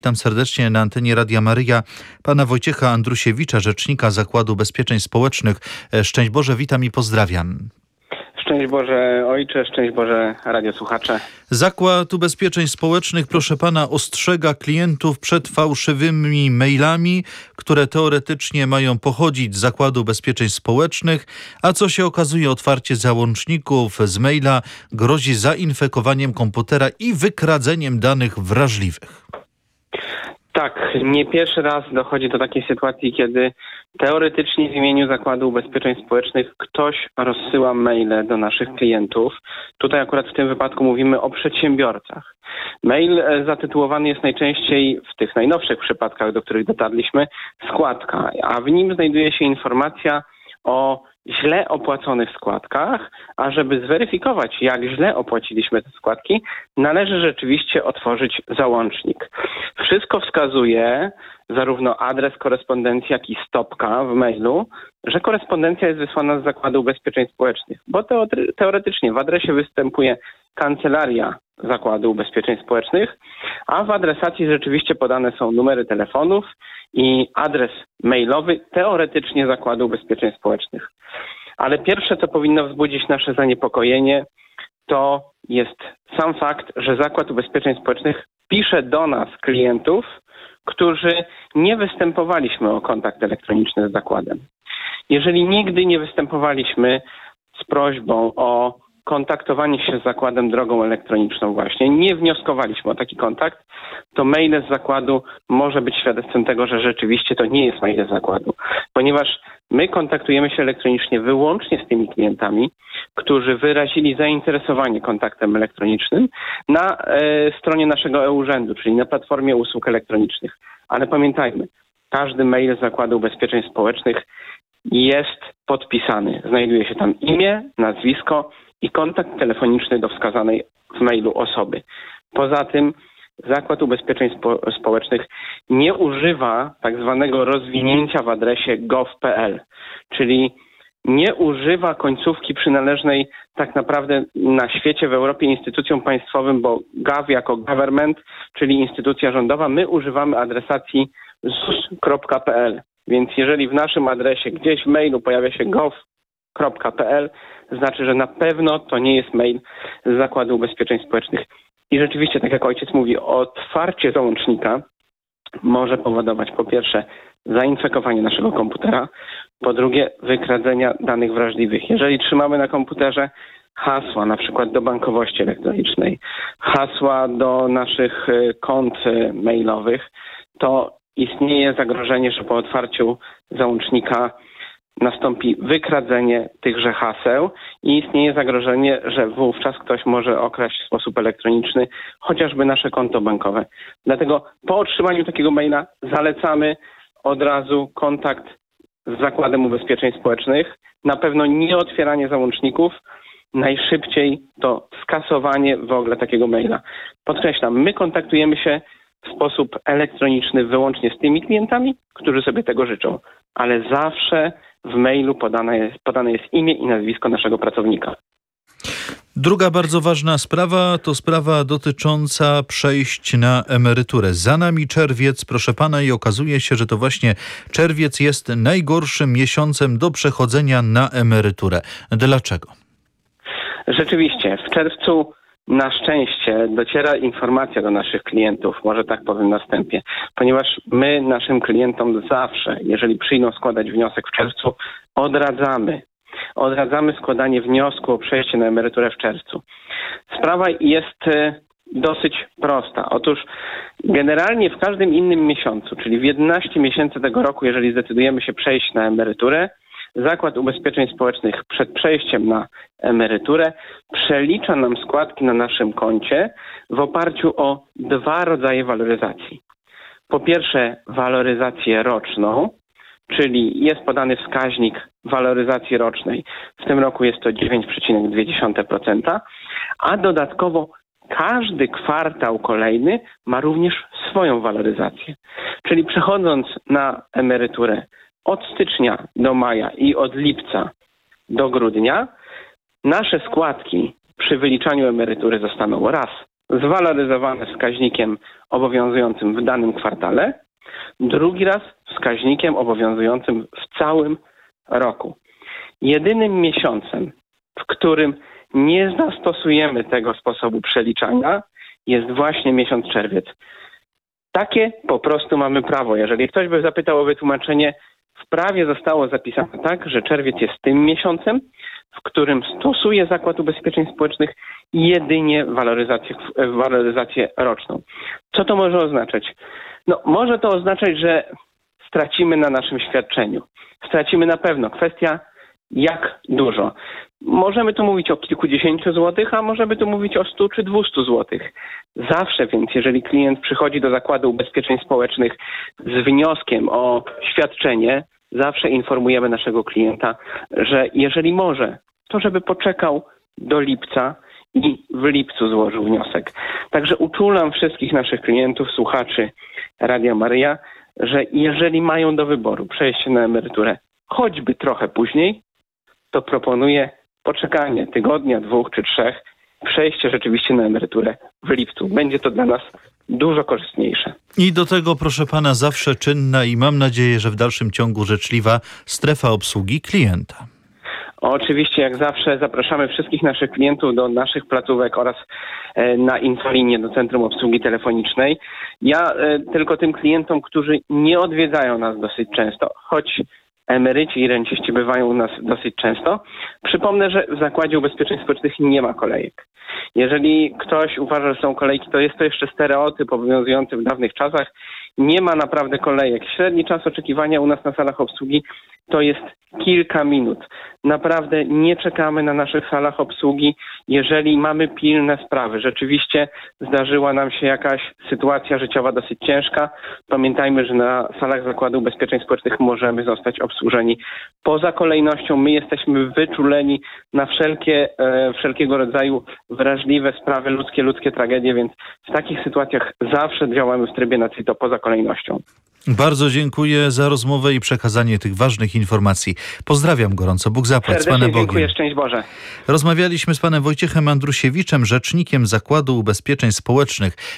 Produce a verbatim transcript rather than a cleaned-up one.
Witam serdecznie na antenie Radia Maryja pana Wojciecha Andrusiewicza, rzecznika Zakładu Ubezpieczeń Społecznych. Szczęść Boże, witam i pozdrawiam. Szczęść Boże Ojcze, szczęść Boże radiosłuchacze. Zakład Ubezpieczeń Społecznych, proszę pana, ostrzega klientów przed fałszywymi mailami, które teoretycznie mają pochodzić z Zakładu Ubezpieczeń Społecznych, a co się okazuje, otwarcie załączników z maila grozi zainfekowaniem komputera i wykradzeniem danych wrażliwych. Tak, nie pierwszy raz dochodzi do takiej sytuacji, kiedy teoretycznie w imieniu Zakładu Ubezpieczeń Społecznych ktoś rozsyła maile do naszych klientów. Tutaj akurat w tym wypadku mówimy o przedsiębiorcach. Mail zatytułowany jest najczęściej w tych najnowszych przypadkach, do których dotarliśmy, składka, a w nim znajduje się informacja o źle opłaconych składkach, a żeby zweryfikować, jak źle opłaciliśmy te składki, należy rzeczywiście otworzyć załącznik. Wszystko wskazuje, zarówno adres korespondencji, jak i stopka w mailu, że korespondencja jest wysłana z Zakładu Ubezpieczeń Społecznych, bo teoretycznie w adresie występuje kancelaria Zakładu Ubezpieczeń Społecznych, a w adresacji rzeczywiście podane są numery telefonów i adres mailowy teoretycznie Zakładu Ubezpieczeń Społecznych. Ale pierwsze, co powinno wzbudzić nasze zaniepokojenie, to jest sam fakt, że Zakład Ubezpieczeń Społecznych pisze do nas, klientów, którzy nie występowaliśmy o kontakt elektroniczny z zakładem. Jeżeli nigdy nie występowaliśmy z prośbą o kontaktowanie się z zakładem drogą elektroniczną właśnie, nie wnioskowaliśmy o taki kontakt, to maile z zakładu może być świadectwem tego, że rzeczywiście to nie jest maile z zakładu, ponieważ my kontaktujemy się elektronicznie wyłącznie z tymi klientami, którzy wyrazili zainteresowanie kontaktem elektronicznym na e, stronie naszego e-urzędu, czyli na platformie usług elektronicznych. Ale pamiętajmy, każdy mail z Zakładu Ubezpieczeń Społecznych jest podpisany. Znajduje się tam imię, nazwisko i kontakt telefoniczny do wskazanej w mailu osoby. Poza tym Zakład Ubezpieczeń Spo- Społecznych nie używa tak zwanego rozwinięcia w adresie gov kropka p l, czyli nie używa końcówki przynależnej tak naprawdę na świecie, w Europie instytucjom państwowym, bo gov jako government, czyli instytucja rządowa, my używamy adresacji z u s kropka p l. Więc jeżeli w naszym adresie gdzieś w mailu pojawia się gov kropka p l, znaczy, że na pewno to nie jest mail z Zakładu Ubezpieczeń Społecznych. I rzeczywiście, tak jak ojciec mówi, otwarcie załącznika może powodować po pierwsze zainfekowanie naszego komputera, po drugie wykradzenia danych wrażliwych. Jeżeli trzymamy na komputerze hasła, na przykład do bankowości elektronicznej, hasła do naszych kont mailowych, to istnieje zagrożenie, że po otwarciu załącznika nastąpi wykradzenie tychże haseł i istnieje zagrożenie, że wówczas ktoś może okraść w sposób elektroniczny chociażby nasze konto bankowe. Dlatego po otrzymaniu takiego maila zalecamy od razu kontakt z Zakładem Ubezpieczeń Społecznych. Na pewno nie otwieranie załączników, najszybciej to skasowanie w ogóle takiego maila. Podkreślam, my kontaktujemy się w sposób elektroniczny wyłącznie z tymi klientami, którzy sobie tego życzą, ale zawsze w mailu podane jest, podane jest imię i nazwisko naszego pracownika. Druga bardzo ważna sprawa to sprawa dotycząca przejść na emeryturę. Za nami czerwiec, proszę pana, i okazuje się, że to właśnie czerwiec jest najgorszym miesiącem do przechodzenia na emeryturę. Dlaczego? Rzeczywiście, w czerwcu na szczęście dociera informacja do naszych klientów, może tak powiem na wstępie, ponieważ my naszym klientom zawsze, jeżeli przyjdą składać wniosek w czerwcu, odradzamy. Odradzamy składanie wniosku o przejście na emeryturę w czerwcu. Sprawa jest dosyć prosta. Otóż generalnie w każdym innym miesiącu, czyli w jedenaście miesięcy tego roku, jeżeli zdecydujemy się przejść na emeryturę, Zakład Ubezpieczeń Społecznych przed przejściem na emeryturę przelicza nam składki na naszym koncie w oparciu o dwa rodzaje waloryzacji. Po pierwsze waloryzację roczną, czyli jest podany wskaźnik waloryzacji rocznej. W tym roku jest to dziewięć przecinek dwa procent, a dodatkowo każdy kwartał kolejny ma również swoją waloryzację. Czyli przechodząc na emeryturę od stycznia do maja i od lipca do grudnia, nasze składki przy wyliczaniu emerytury zostaną raz zwaloryzowane wskaźnikiem obowiązującym w danym kwartale, drugi raz wskaźnikiem obowiązującym w całym roku. Jedynym miesiącem, w którym nie zastosujemy tego sposobu przeliczania, jest właśnie miesiąc czerwiec. Takie po prostu mamy prawo. Jeżeli ktoś by zapytał o wytłumaczenie, w prawie zostało zapisane tak, że czerwiec jest tym miesiącem, w którym stosuje Zakład Ubezpieczeń Społecznych jedynie waloryzację, waloryzację roczną. Co to może oznaczać? No, może to oznaczać, że stracimy na naszym świadczeniu. Stracimy na pewno. Kwestia jak dużo. Możemy tu mówić o kilkudziesięciu złotych, a możemy tu mówić o stu czy dwustu złotych. Zawsze więc, jeżeli klient przychodzi do Zakładu Ubezpieczeń Społecznych z wnioskiem o świadczenie, zawsze informujemy naszego klienta, że jeżeli może, to żeby poczekał do lipca i w lipcu złożył wniosek. Także uczulam wszystkich naszych klientów, słuchaczy Radia Maryja, że jeżeli mają do wyboru przejście na emeryturę choćby trochę później, to proponuję poczekanie tygodnia, dwóch czy trzech, przejście rzeczywiście na emeryturę w lipcu. Będzie to dla nas dużo korzystniejsze. I do tego, proszę pana, zawsze czynna i mam nadzieję, że w dalszym ciągu życzliwa strefa obsługi klienta. Oczywiście, jak zawsze, zapraszamy wszystkich naszych klientów do naszych placówek oraz na infolinię do Centrum Obsługi Telefonicznej. Ja tylko tym klientom, którzy nie odwiedzają nas dosyć często, choć emeryci i renciści bywają u nas dosyć często, przypomnę, że w Zakładzie Ubezpieczeń Społecznych nie ma kolejek. Jeżeli ktoś uważa, że są kolejki, to jest to jeszcze stereotyp obowiązujący w dawnych czasach. Nie ma naprawdę kolejek. Średni czas oczekiwania u nas na salach obsługi to jest kilka minut. Naprawdę nie czekamy na naszych salach obsługi, jeżeli mamy pilne sprawy. Rzeczywiście zdarzyła nam się jakaś sytuacja życiowa dosyć ciężka. Pamiętajmy, że na salach Zakładu Ubezpieczeń Społecznych możemy zostać obsłużeni poza kolejnością. My jesteśmy wyczuleni na wszelkie, e, wszelkiego rodzaju wrażliwe sprawy, ludzkie, ludzkie tragedie, więc w takich sytuacjach zawsze działamy w trybie nacito poza kolejnością. Bardzo dziękuję za rozmowę i przekazanie tych ważnych informacji. Pozdrawiam gorąco. Bóg zapłać. Z Serdecznie Panem Bogiem. dziękuję. Szczęść Boże. Rozmawialiśmy z panem Wojciechem Andrusiewiczem, rzecznikiem Zakładu Ubezpieczeń Społecznych.